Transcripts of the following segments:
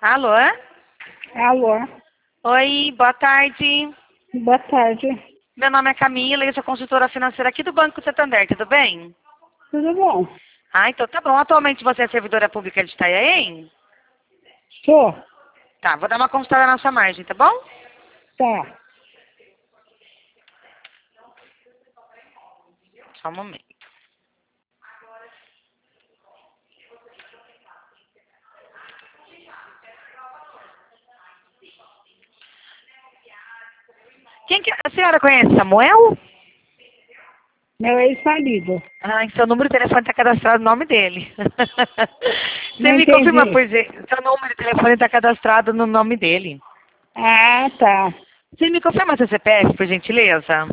Alô? Alô, Oi, boa tarde. boa tarde. Meu nome é Camila e eu sou consultora financeira aqui do Banco Santander, tudo bem? Tudo bom? Ah, então tá bom. Atualmente você é servidora pública de Itanhaém? Sou? Tá, vou dar uma consultada na sua margem, tá bom? Tá. Só um momento. A senhora conhece Samuel? Meu ex-marido. Ah, seu número de telefone está cadastrado no nome dele. Você Não me confirma, entendi. por seu número de telefone está cadastrado no nome dele. Ah, tá. Você me confirma seu CPF, por gentileza?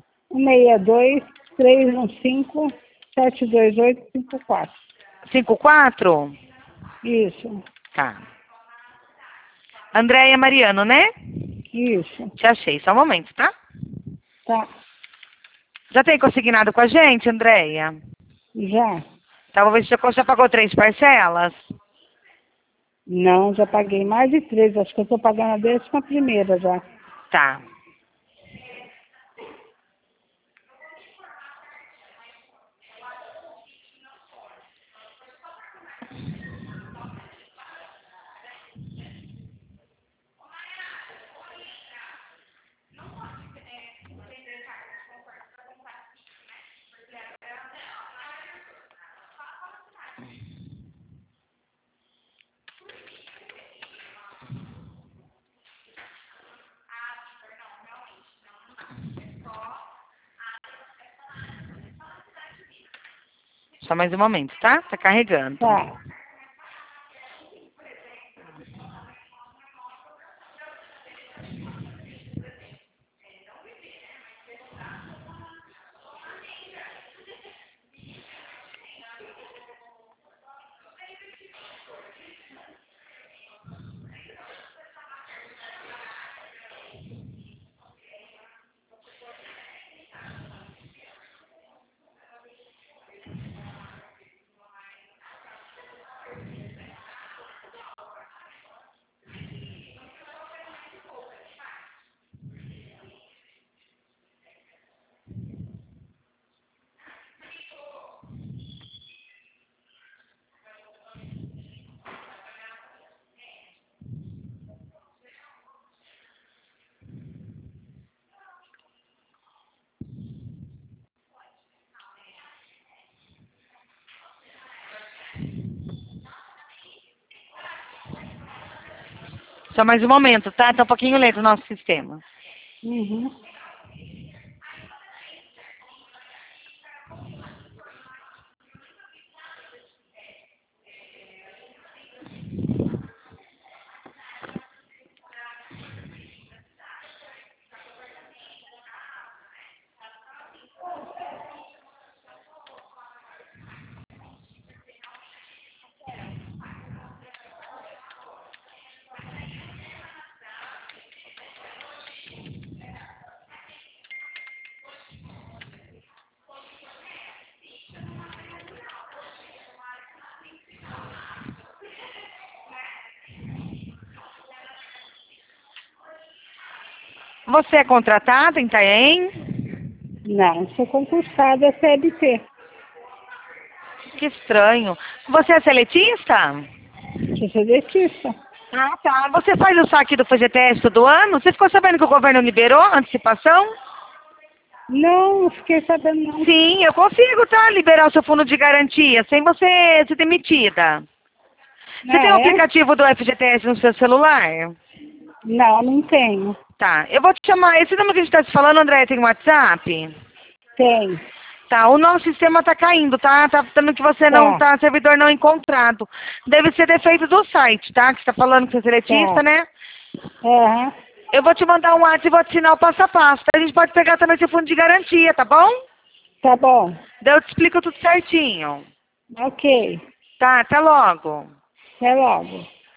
162-315-72854. 54? Isso, Tá. Andréia Mariano, né? isso. Te achei, só um momento, tá? Tá. Já tem consignado com a gente, Andréia? Já? Tá, vou ver se você já pagou 3 parcelas. Não, já paguei mais de 3. Acho que eu tô pagando a 11ª já. Tá. Só mais um momento, tá? Tá carregando. Tá. Só mais um momento, tá? Tá um pouquinho lento o nosso sistema. Uhum. Você é contratada em Itanhaém? Não, sou concursada CLT. Que estranho. Você é seletista? Sou seletista. Ah, tá. Você faz o saque do FGTS todo ano? Você ficou sabendo que o governo liberou a antecipação? Não, não fiquei sabendo não. Sim, eu consigo, tá? Liberar o seu fundo de garantia sem você ser demitida. Você tem o Ah, é? aplicativo do FGTS no seu celular? Não, não tenho. Tá. Eu vou te chamar. Esse número que a gente tá se falando, André, tem WhatsApp? Tem. Tá, o nosso sistema tá caindo, tá? Tá dando que você não Tá, tá, servidor não encontrado. Deve ser defeito do site, tá? Que você tá falando que você é seletista, tá. né? Aham. Eu vou te mandar um WhatsApp e vou te ensinar o passo a passo. A gente pode pegar também seu fundo de garantia, tá bom? Tá bom. Daí eu te explico tudo certinho. Ok. Tá, até logo. Até logo.